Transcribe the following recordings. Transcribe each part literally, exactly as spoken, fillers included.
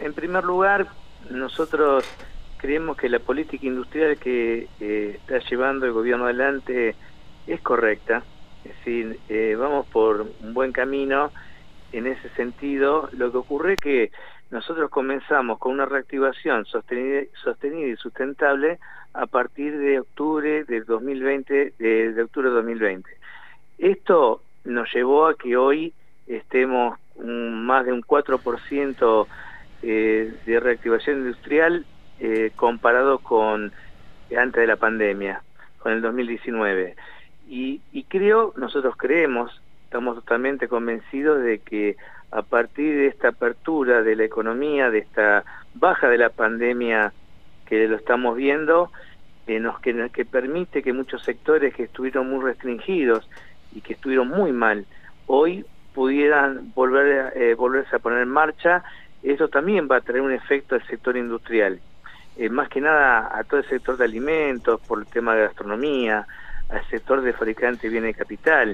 en primer lugar, nosotros creemos que la política industrial que eh, está llevando el gobierno adelante es correcta. Es decir, eh, vamos por un buen camino en ese sentido. Lo que ocurre es que nosotros comenzamos con una reactivación sostenida, sostenida y sustentable a partir de octubre del dos mil veinte, de, de octubre de dos mil veinte. Esto nos llevó a que hoy estemos un, más de un cuatro por ciento eh, de reactivación industrial eh, comparado con antes de la pandemia, con el dos mil diecinueve. Y, y creo, nosotros creemos, estamos totalmente convencidos de que a partir de esta apertura de la economía, de esta baja de la pandemia que lo estamos viendo, eh, nos, que, que permite que muchos sectores que estuvieron muy restringidos y que estuvieron muy mal, hoy pudieran volver eh, volverse a poner en marcha. Eso también va a traer un efecto al sector industrial, eh, más que nada a todo el sector de alimentos, por el tema de gastronomía, al sector de fabricantes de bienes de capital.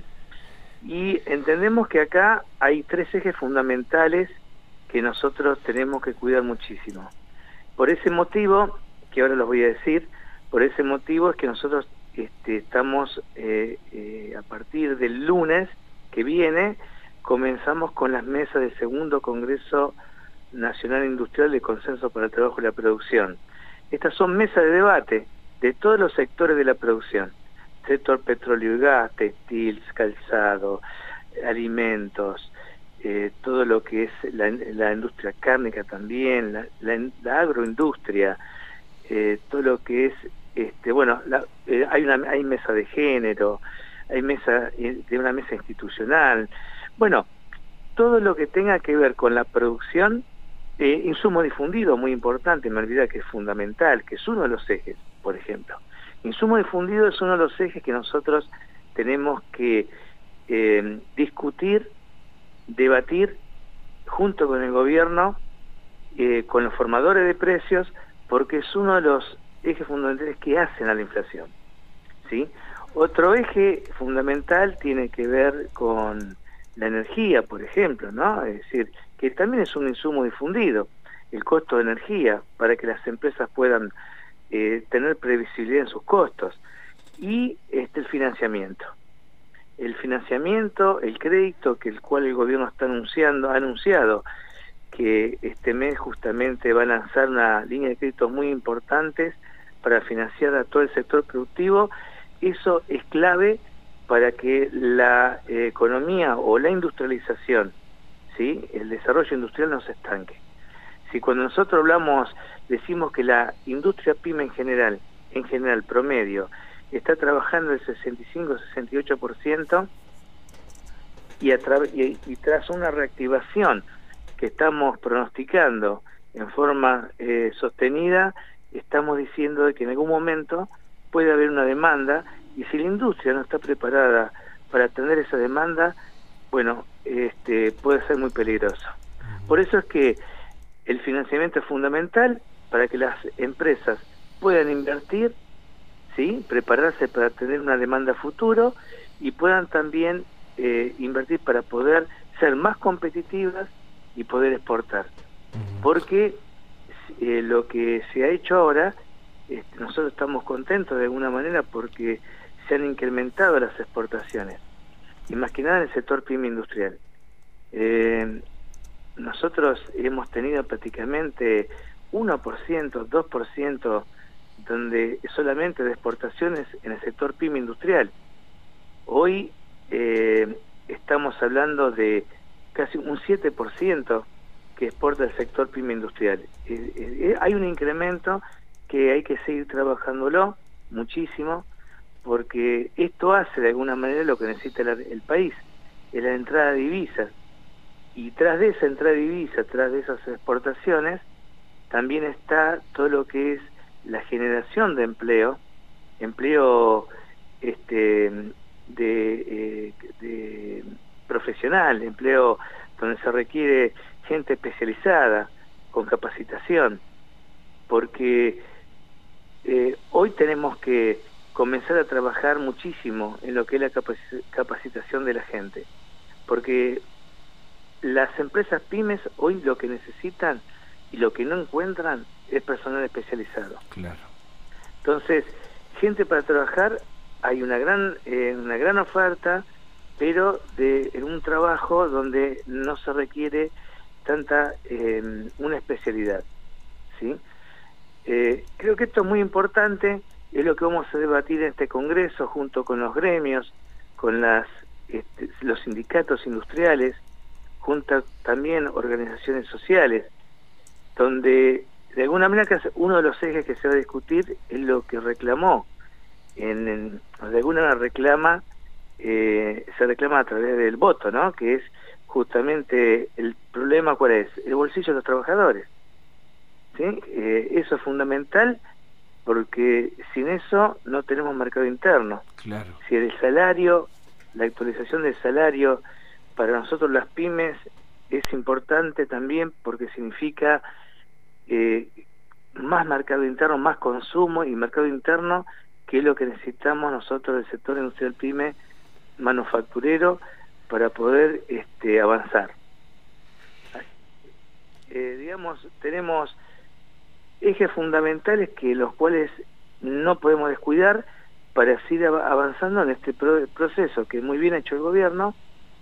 Y entendemos que acá hay tres ejes fundamentales que nosotros tenemos que cuidar muchísimo. Por ese motivo, que ahora los voy a decir, por ese motivo es que nosotros este, estamos eh, eh, a partir del lunes que viene, comenzamos con las mesas del segundo Congreso Nacional Industrial de Consenso para el Trabajo y la Producción. Estas son mesas de debate de todos los sectores de la producción: sector petróleo y gas, textil, calzado, alimentos, eh, todo lo que es la, la industria cárnica también, la, la, la agroindustria, eh, todo lo que es, este, bueno, la, eh, hay una hay mesa de género, hay mesa de una mesa institucional, bueno, todo lo que tenga que ver con la producción, eh, insumo difundido, muy importante, me olvidé que es fundamental, que es uno de los ejes, por ejemplo. Insumo difundido es uno de los ejes que nosotros tenemos que eh, discutir, debatir junto con el gobierno, eh, con los formadores de precios, porque es uno de los ejes fundamentales que hacen a la inflación, ¿sí? Otro eje fundamental tiene que ver con la energía, por ejemplo, ¿no? Es decir, que también es un insumo difundido, el costo de energía, para que las empresas puedan Eh, tener previsibilidad en sus costos. Y este el financiamiento el financiamiento, el crédito, que el cual el gobierno está anunciando ha anunciado que este mes justamente va a lanzar una línea de créditos muy importantes para financiar a todo el sector productivo. Eso es clave para que la eh, economía o la industrialización, ¿sí?, el desarrollo industrial no se estanque. Si cuando nosotros hablamos, decimos que la industria pyme en general, en general promedio, está trabajando el sesenta y cinco a sesenta y ocho por ciento y, a y, y tras una reactivación que estamos pronosticando en forma eh, sostenida, estamos diciendo de que en algún momento puede haber una demanda, y si la industria no está preparada para atender esa demanda, bueno, este, puede ser muy peligroso. Por eso es que el financiamiento es fundamental para que las empresas puedan invertir, ¿sí?, prepararse para tener una demanda futuro, y puedan también eh, invertir para poder ser más competitivas y poder exportar. Porque eh, lo que se ha hecho ahora, este, nosotros estamos contentos de alguna manera porque se han incrementado las exportaciones, y más que nada en el sector pyme industrial. Eh, nosotros hemos tenido prácticamente uno por ciento, dos por ciento donde solamente de exportaciones en el sector pyme industrial. Hoy eh, estamos hablando de casi un siete por ciento que exporta el sector pyme industrial. Eh, eh, hay un incremento que hay que seguir trabajándolo muchísimo, porque esto hace de alguna manera lo que necesita la, el país, es la entrada de divisas. Y tras de esa entrada de divisas, tras de esas exportaciones, también está todo lo que es la generación de empleo, empleo este de, eh, de profesional, empleo donde se requiere gente especializada, con capacitación, porque eh, hoy tenemos que comenzar a trabajar muchísimo en lo que es la capaci- capacitación de la gente, porque las empresas pymes hoy lo que necesitan y lo que no encuentran es personal especializado. Claro. Entonces, gente para trabajar, hay una gran, eh, una gran oferta, pero de en un trabajo donde no se requiere tanta eh, una especialidad, ¿sí? Eh, creo que esto es muy importante, es lo que vamos a debatir en este congreso junto con los gremios, con las este, los sindicatos industriales, junto también organizaciones sociales, donde de alguna manera uno de los ejes que se va a discutir es lo que reclamó, en, en de alguna manera reclama, eh, se reclama a través del voto, ¿no? Que es justamente el problema, ¿cuál es? El bolsillo de los trabajadores, ¿sí? Eh, eso es fundamental, porque sin eso no tenemos mercado interno. Claro. Si el salario, la actualización del salario para nosotros las pymes es importante también, porque significa eh, más mercado interno, más consumo y mercado interno, que es lo que necesitamos nosotros del sector industrial pyme manufacturero para poder este, avanzar. Eh, digamos, tenemos ejes fundamentales que los cuales no podemos descuidar para seguir avanzando en este pro proceso que muy bien ha hecho el gobierno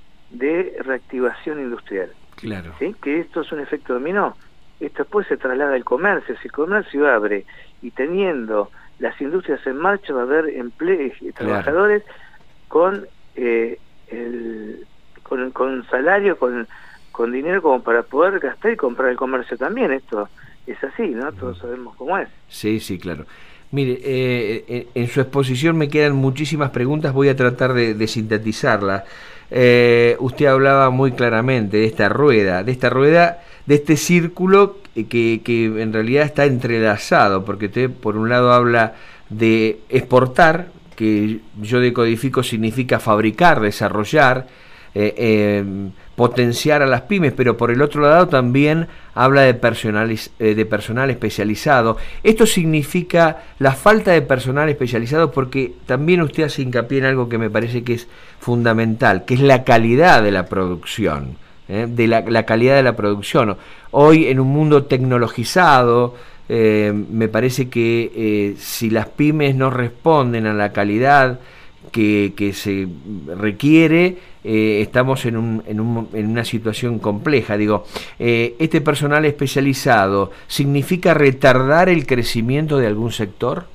de reactivación industrial. Claro. ¿Sí? Que esto es un efecto dominó. Esto después se traslada al comercio. Si el comercio abre y teniendo las industrias en marcha, va a haber emple claro. trabajadores con, eh, el, con con salario, con, con dinero como para poder gastar y comprar el comercio también. Esto es así, ¿no? Todos sabemos cómo es. Sí, sí, claro. Mire, eh, en su exposición me quedan muchísimas preguntas, voy a tratar de, de sintetizarlas. Eh, usted hablaba muy claramente de esta rueda, de esta rueda, de este círculo que, que en realidad está entrelazado, porque usted por un lado habla de exportar, que yo decodifico significa fabricar, desarrollar, eh, eh, potenciar a las pymes, pero por el otro lado también habla de personal, eh, de personal especializado. Esto significa la falta de personal especializado, porque también usted hace hincapié en algo que me parece que es fundamental, que es la calidad de la producción, ¿eh? de la, la calidad de la producción. Hoy en un mundo tecnologizado, eh, me parece que eh, si las pymes no responden a la calidad que, que se requiere, eh, estamos en, un, en, un, en una situación compleja. Digo, eh, ¿este personal especializado significa retardar el crecimiento de algún sector?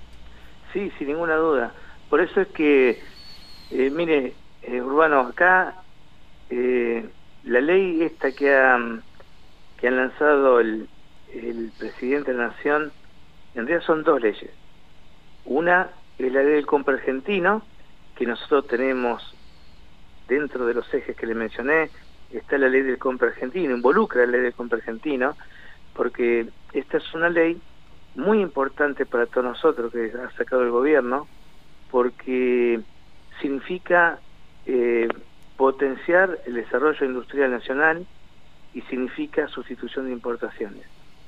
Sí, sin ninguna duda. Por eso es que, eh, mire, eh, Urbano, acá eh, la ley esta que ha, que ha lanzado el, el presidente de la Nación, en realidad son dos leyes. Una es la ley del compra argentino, que nosotros tenemos dentro de los ejes que le mencioné, está la ley del compra argentino, involucra la ley del compra argentino, porque esta es una ley muy importante para todos nosotros que ha sacado el gobierno, porque significa eh, potenciar el desarrollo industrial nacional y significa sustitución de importaciones.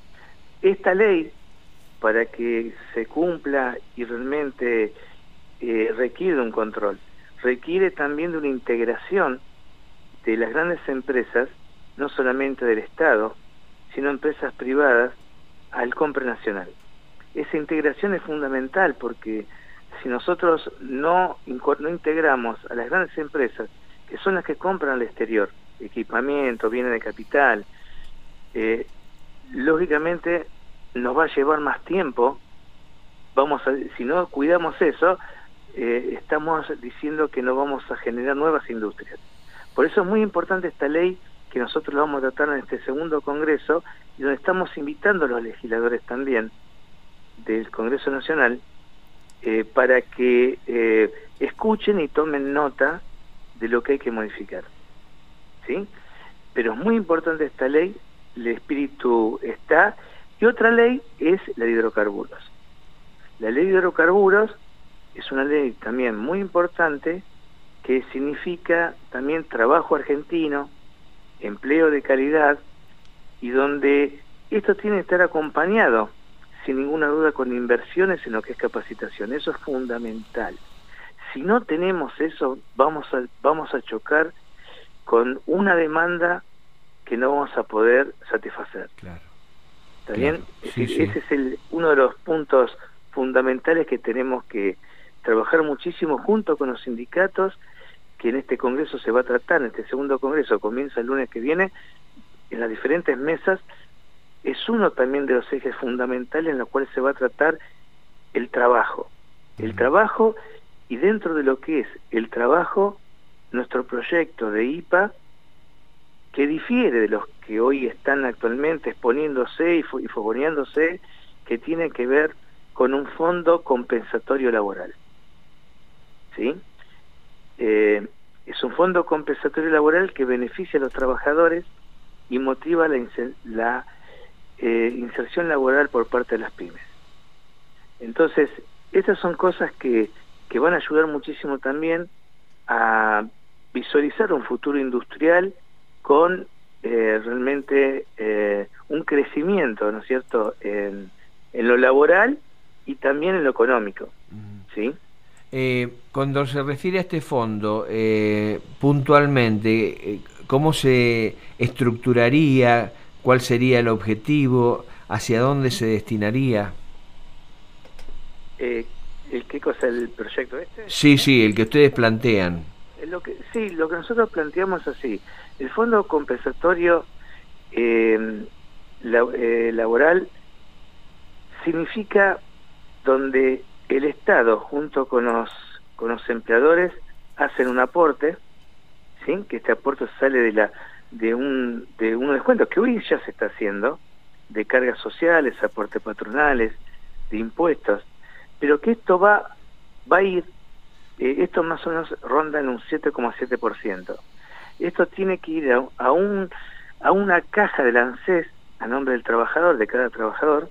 Esta ley, para que se cumpla y realmente eh, requiere un control, requiere también de una integración de las grandes empresas, no solamente del Estado, sino empresas privadas, al compra nacional. Esa integración es fundamental, porque si nosotros no, no integramos a las grandes empresas, que son las que compran al exterior, equipamiento, bienes de capital, eh, lógicamente nos va a llevar más tiempo. Vamos a, si no cuidamos eso, eh, estamos diciendo que no vamos a generar nuevas industrias. Por eso es muy importante esta ley, que nosotros la vamos a tratar en este segundo congreso, y donde estamos invitando a los legisladores también del Congreso Nacional, eh, para que eh, escuchen y tomen nota de lo que hay que modificar, ¿sí? Pero es muy importante esta ley, el espíritu está. Y otra ley es la de hidrocarburos. La ley de hidrocarburos es una ley también muy importante, que significa también trabajo argentino, empleo de calidad, y donde esto tiene que estar acompañado, sin ninguna duda, con inversiones en lo que es capacitación. Eso es fundamental. Si no tenemos eso, vamos a, vamos a chocar con una demanda que no vamos a poder satisfacer. Claro. ¿Está claro. bien? Sí, Ese, sí. ese es el, uno de los puntos fundamentales que tenemos que trabajar muchísimo junto con los sindicatos, que en este congreso se va a tratar, en este segundo congreso, comienza el lunes que viene, en las diferentes mesas. Es uno también de los ejes fundamentales en los cuales se va a tratar el trabajo. El Uh-huh. trabajo, y dentro de lo que es el trabajo, nuestro proyecto de I P A, que difiere de los que hoy están actualmente exponiéndose y, y fogoneándose, que tiene que ver con un fondo compensatorio laboral. ¿Sí? Eh, es un fondo compensatorio laboral que beneficia a los trabajadores y motiva la, la eh, inserción laboral por parte de las pymes. Entonces, estas son cosas que, que van a ayudar muchísimo también a visualizar un futuro industrial con eh, realmente eh, un crecimiento, ¿no es cierto?, en, en lo laboral y también en lo económico, ¿sí? Eh, cuando se refiere a este fondo, eh, puntualmente, eh, ¿cómo se estructuraría? ¿Cuál sería el objetivo? ¿Hacia dónde se destinaría? Eh, ¿el qué cosa? ¿El proyecto este? Sí, sí, el que ustedes plantean. Lo que, sí, lo que nosotros planteamos así. El fondo compensatorio eh, la, eh, laboral significa donde el Estado junto con los con los empleadores hacen un aporte, ¿sí? Que este aporte sale de la de un de unos descuentos que hoy ya se está haciendo, de cargas sociales, aportes patronales, de impuestos, pero que esto va va a ir, eh, esto más o menos ronda en un siete coma siete por ciento. Esto tiene que ir a, a un a una caja del ANSES a nombre del trabajador, de cada trabajador.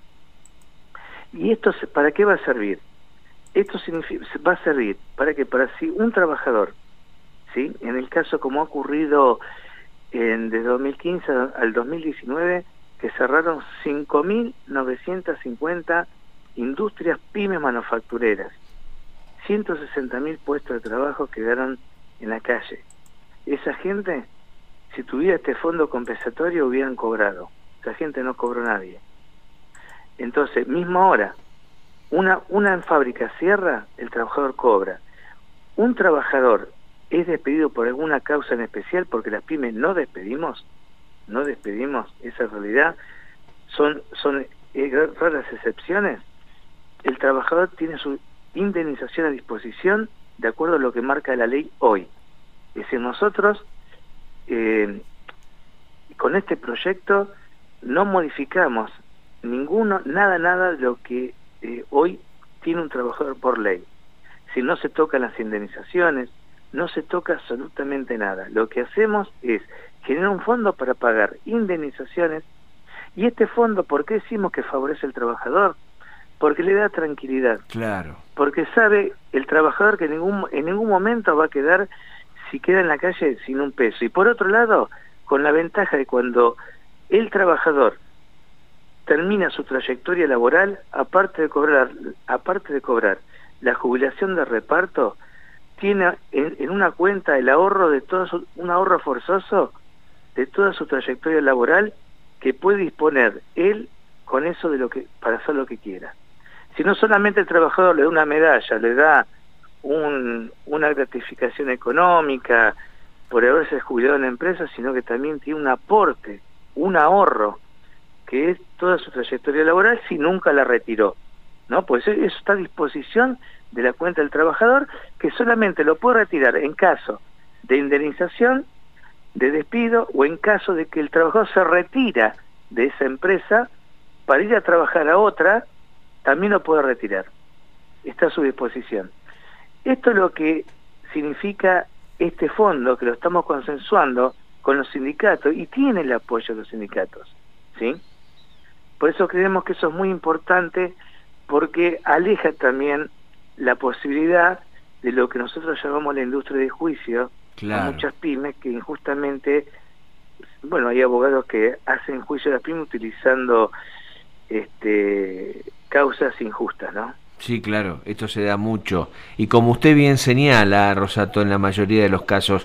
¿Y esto para qué va a servir? Esto significa, va a servir para que para si un trabajador, ¿sí?, en el caso como ha ocurrido en, de dos mil quince al dos mil diecinueve, que cerraron cinco mil novecientas cincuenta industrias pymes manufactureras, ciento sesenta mil puestos de trabajo quedaron en la calle. Esa gente, si tuviera este fondo compensatorio, hubieran cobrado. Esa gente no cobró nadie. Entonces, mismo ahora, una, una en fábrica cierra, el trabajador cobra. Un trabajador es despedido por alguna causa en especial, porque las pymes no despedimos, no despedimos, esa realidad, son, son eh, raras excepciones. El trabajador tiene su indemnización a disposición de acuerdo a lo que marca la ley hoy. Es decir, nosotros eh, con este proyecto no modificamos ninguno, nada, nada de lo que eh, hoy tiene un trabajador por ley. Si no se tocan las indemnizaciones, no se toca absolutamente nada. Lo que hacemos es generar un fondo para pagar indemnizaciones, y este fondo, ¿por qué decimos que favorece al trabajador? Porque le da tranquilidad. Claro. Porque sabe el trabajador que en ningún, en ningún momento va a quedar, si queda en la calle, sin un peso. Y por otro lado, con la ventaja de cuando el trabajador termina su trayectoria laboral, aparte de cobrar, aparte de cobrar la jubilación de reparto, tiene en, en una cuenta el ahorro de todo su, un ahorro forzoso de toda su trayectoria laboral, que puede disponer él con eso de lo que para hacer lo que quiera. Si no solamente el trabajador le da una medalla, le da un, una gratificación económica por haberse jubilado en la empresa, sino que también tiene un aporte, un ahorro, que es toda su trayectoria laboral si nunca la retiró, ¿no? Pues eso está a disposición de la cuenta del trabajador, que solamente lo puede retirar en caso de indemnización, de despido, o en caso de que el trabajador se retira de esa empresa para ir a trabajar a otra, también lo puede retirar. Está a su disposición. Esto es lo que significa este fondo, que lo estamos consensuando con los sindicatos, y tiene el apoyo de los sindicatos, ¿sí? Por eso creemos que eso es muy importante, porque aleja también la posibilidad de lo que nosotros llamamos la industria de juicio. Claro. A muchas pymes que injustamente, bueno, hay abogados que hacen juicio a las pymes utilizando este causas injustas, ¿no? Sí, claro, esto se da mucho. Y como usted bien señala, Rosato, en la mayoría de los casos,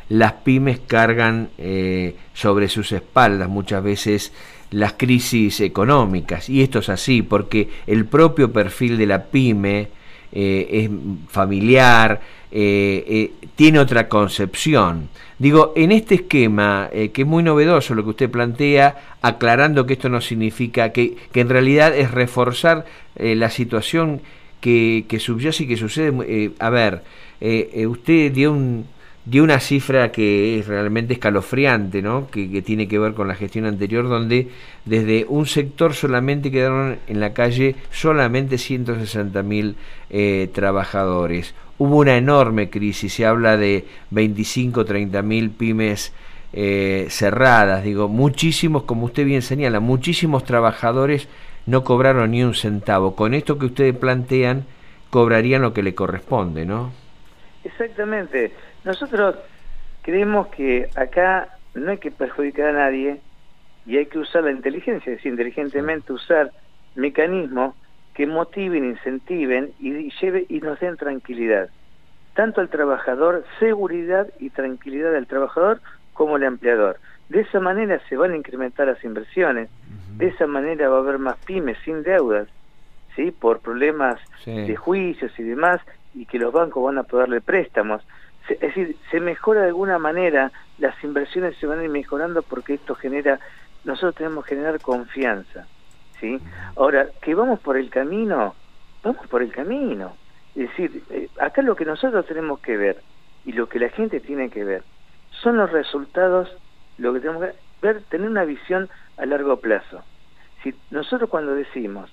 las pymes cargan eh, sobre sus espaldas muchas veces las crisis económicas, y esto es así porque el propio perfil de la pyme eh, es familiar, eh, eh, tiene otra concepción. Digo, en este esquema, eh, que es muy novedoso lo que usted plantea, aclarando que esto no significa, que, que en realidad es reforzar eh, la situación que, que subyace y que sucede. Eh, a ver, eh, eh, usted dio un... dio una cifra que es realmente escalofriante, ¿no? Que, que tiene que ver con la gestión anterior, donde desde un sector solamente quedaron en la calle solamente ciento sesenta mil eh, trabajadores. Hubo una enorme crisis, se habla de veinticinco, treinta mil pymes eh, cerradas, digo, muchísimos, como usted bien señala, muchísimos trabajadores no cobraron ni un centavo. Con esto que ustedes plantean, cobrarían lo que le corresponde, ¿no? Exactamente. Nosotros creemos que acá no hay que perjudicar a nadie y hay que usar la inteligencia, es decir, inteligentemente usar mecanismos que motiven, incentiven y, lleve, y nos den tranquilidad. Tanto al trabajador, seguridad y tranquilidad al trabajador como al empleador. De esa manera se van a incrementar las inversiones, de esa manera va a haber más pymes sin deudas, ¿sí? Por problemas sí. de juicios y demás, y que los bancos van a poder darle préstamos. Es decir, se mejora de alguna manera, las inversiones se van a ir mejorando porque esto genera, nosotros tenemos que generar confianza, ¿sí? Ahora, que vamos por el camino, vamos por el camino. Es decir, eh, acá lo que nosotros tenemos que ver y lo que la gente tiene que ver son los resultados, lo que tenemos que ver, tener una visión a largo plazo. Si nosotros cuando decimos,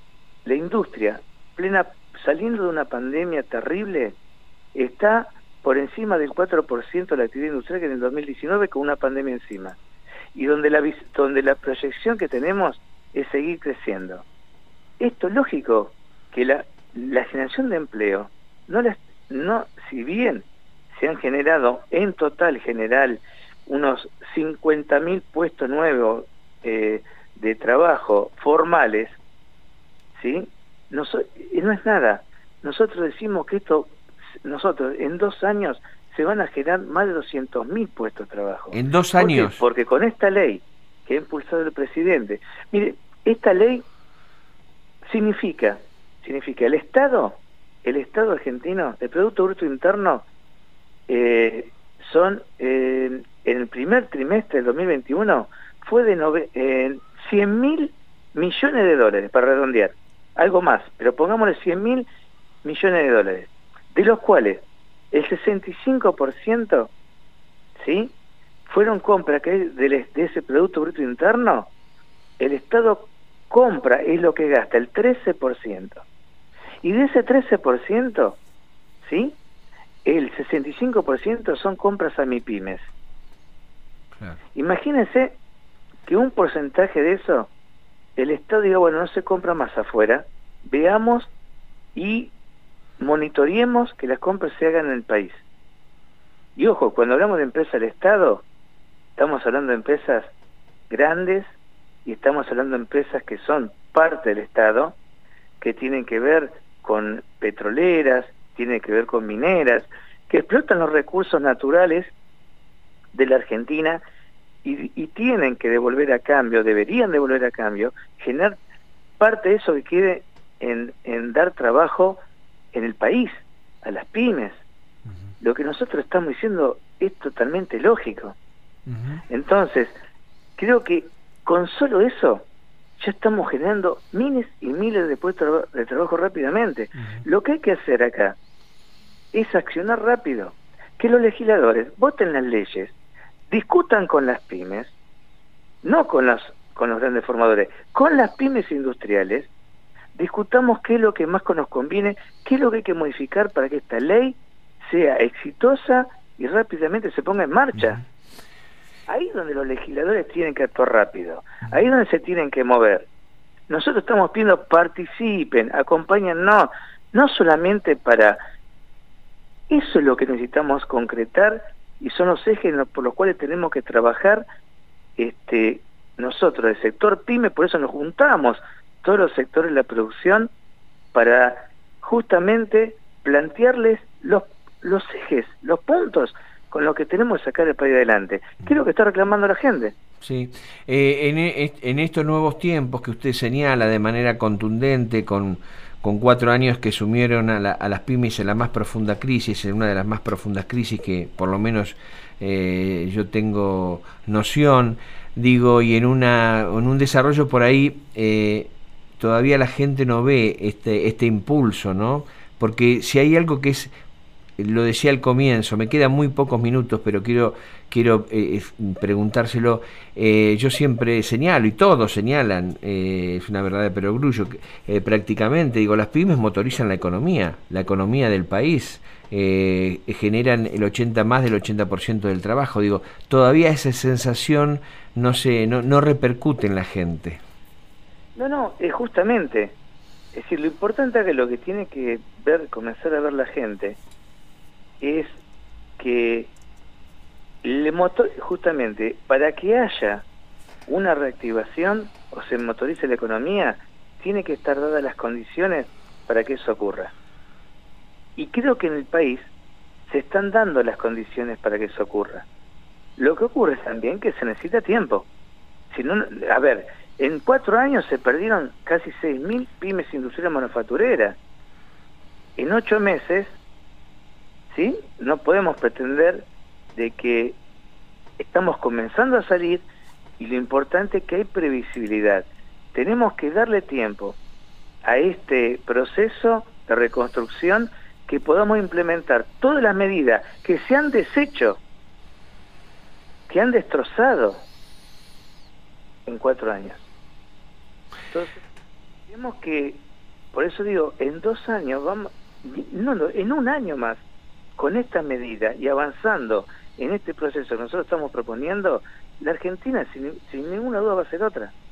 la industria, plena saliendo de una pandemia terrible, está por encima del cuatro por ciento de la actividad industrial que en el dos mil diecinueve con una pandemia encima. Y donde la, donde la proyección que tenemos es seguir creciendo. Esto es lógico que la, la generación de empleo, no, las, no si bien se han generado en total general unos cincuenta mil puestos nuevos eh, de trabajo formales, ¿sí? No, so, no es nada. Nosotros decimos que esto, nosotros en dos años se van a generar más de doscientos mil puestos de trabajo. ¿En dos años? ¿Por qué? Porque con esta ley que ha impulsado el presidente, mire, esta ley significa, significa el Estado, el Estado argentino, el Producto Bruto Interno, eh, son, eh, en el primer trimestre del dos mil veintiuno, fue de nove, eh, cien mil millones de dólares, para redondear. Algo más, pero pongámosle cien mil millones de dólares, de los cuales el sesenta y cinco por ciento, ¿sí?, fueron compras que de, de ese Producto Bruto Interno, el Estado compra, es lo que gasta, el trece por ciento. Y de ese trece por ciento, ¿sí?, el sesenta y cinco por ciento son compras a MIPYMES. Claro. Imagínense que un porcentaje de eso, el Estado diga, bueno, no se compra más afuera, veamos y monitoreemos que las compras se hagan en el país. Y ojo, cuando hablamos de empresas del Estado, estamos hablando de empresas grandes y estamos hablando de empresas que son parte del Estado, que tienen que ver con petroleras, tienen que ver con mineras, que explotan los recursos naturales de la Argentina y, y tienen que devolver a cambio, deberían devolver a cambio, generar parte de eso que quede en, en dar trabajo en el país, a las pymes. Uh-huh. Lo que nosotros estamos diciendo es totalmente lógico. Uh-huh. Entonces, creo que con solo eso ya estamos generando miles y miles de puestos de trabajo rápidamente. Uh-huh. Lo que hay que hacer acá es accionar rápido, que los legisladores voten las leyes, discutan con las pymes, no con las con los grandes formadores, con las pymes industriales, discutamos qué es lo que más nos conviene, qué es lo que hay que modificar para que esta ley sea exitosa y rápidamente se ponga en marcha. Ahí es donde los legisladores tienen que actuar rápido, ahí es donde se tienen que mover. Nosotros estamos pidiendo participen, acompáñennos, no solamente para... Eso es lo que necesitamos concretar y son los ejes por los cuales tenemos que trabajar este, nosotros, el sector PYME, por eso nos juntamos todos los sectores de la producción para justamente plantearles los, los ejes, los puntos con lo que tenemos que sacar el país adelante. ¿Qué es lo que está reclamando la gente? Sí, eh, en, en estos nuevos tiempos que usted señala de manera contundente, con, con cuatro años que sumieron a, la, a las pymes en la más profunda crisis, en una de las más profundas crisis que por lo menos eh, yo tengo noción, digo, y en, una, en un desarrollo por ahí eh, todavía la gente no ve este, este impulso, ¿no? Porque si hay algo que es, lo decía al comienzo, me quedan muy pocos minutos, pero quiero quiero eh, preguntárselo. Eh, yo siempre señalo, y todos señalan, eh, es una verdad de perogrullo, eh, prácticamente, digo, las pymes motorizan la economía, la economía del país, eh, generan el ochenta más del ochenta por ciento del trabajo. Digo, todavía esa sensación no se no, no repercute en la gente. No, no, es justamente, es decir, lo importante es que lo que tiene que ver, comenzar a ver la gente, es que el motor, justamente, para que haya una reactivación o se motorice la economía, tiene que estar dadas las condiciones para que eso ocurra. Y creo que en el país se están dando las condiciones para que eso ocurra. Lo que ocurre también que se necesita tiempo. Si no, a ver, en cuatro años se perdieron casi seis mil pymes industriales manufactureras. En ocho meses, ¿sí? No podemos pretender de que estamos comenzando a salir, y lo importante es que hay previsibilidad. Tenemos que darle tiempo a este proceso de reconstrucción, que podamos implementar todas las medidas que se han deshecho, que han destrozado en cuatro años. Entonces, tenemos que, por eso digo, en dos años vamos, no, no, en un año más, con esta medida y avanzando en este proceso que nosotros estamos proponiendo, la Argentina sin, sin ninguna duda va a ser otra.